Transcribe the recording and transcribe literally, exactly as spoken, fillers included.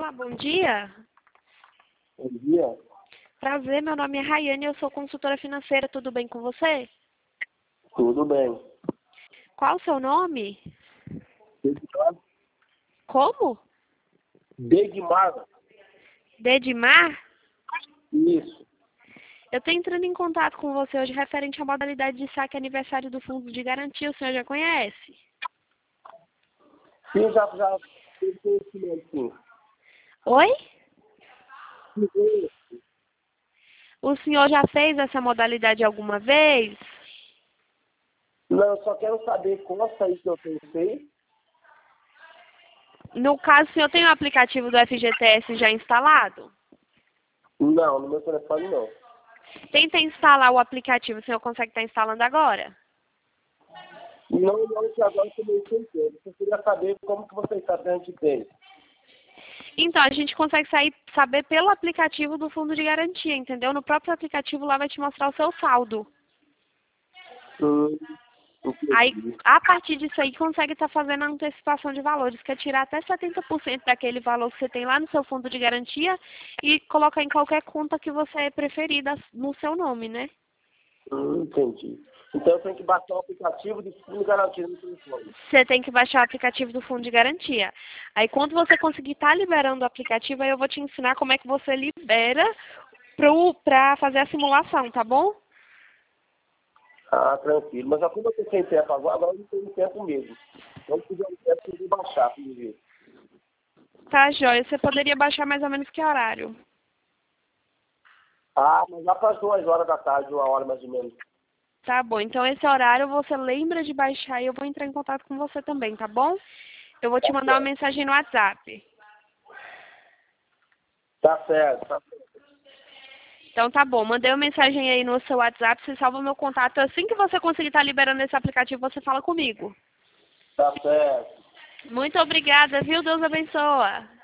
Olá, bom dia. Bom dia. Prazer, meu nome é Rayane, eu sou consultora financeira, tudo bem com você? Tudo bem. Qual o seu nome? Degmar. Como? Degmar. Dedimar? Isso. Eu estou entrando em contato com você hoje referente à modalidade de saque aniversário do Fundo de Garantia, o senhor já conhece? Sim, já, já tive conhecimento, sim. Oi? Sim. O senhor já fez essa modalidade alguma vez? Não, eu só quero saber qual aí que eu pensei. No caso, o senhor tem o aplicativo do F G T S já instalado? Não, no meu telefone não. Tenta instalar o aplicativo, o senhor consegue estar instalando agora? Não, não, que agora eu também sem tempo. Eu queria saber como que você está dentro de tempo. Então, a gente consegue sair, saber pelo aplicativo do Fundo de Garantia, entendeu? No próprio aplicativo lá vai te mostrar o seu saldo. Hum, Aí, entendi. a partir disso aí, consegue estar fazendo a antecipação de valores, que é tirar até setenta por cento daquele valor que você tem lá no seu fundo de garantia e colocar em qualquer conta que você preferir da- no seu nome, né? Hum, entendi. Então eu tenho que baixar o aplicativo de fundo garantido no telefone. Você tem que baixar o aplicativo do fundo de garantia. Aí, quando você conseguir estar liberando o aplicativo, aí eu vou te ensinar como é que você libera para fazer a simulação, tá bom? Ah, tranquilo. Mas como eu estou sem tempo agora, agora eu não tenho tempo mesmo. Então, se tiver um tempo, eu vou baixar, para ver. Tá, joia. Você poderia baixar mais ou menos que horário? Ah, mas lá para as duas horas da tarde, uma hora mais ou menos. Tá bom. Então, esse horário você lembra de baixar e eu vou entrar em contato com você também, tá bom? Eu vou te Tá mandar uma certo. mensagem no WhatsApp. Tá certo, tá certo. Então, tá bom. Mandei uma mensagem aí no seu WhatsApp. Você salva o meu contato. Assim que você conseguir estar liberando esse aplicativo, você fala comigo. Tá certo. Muito obrigada, viu? Deus abençoa.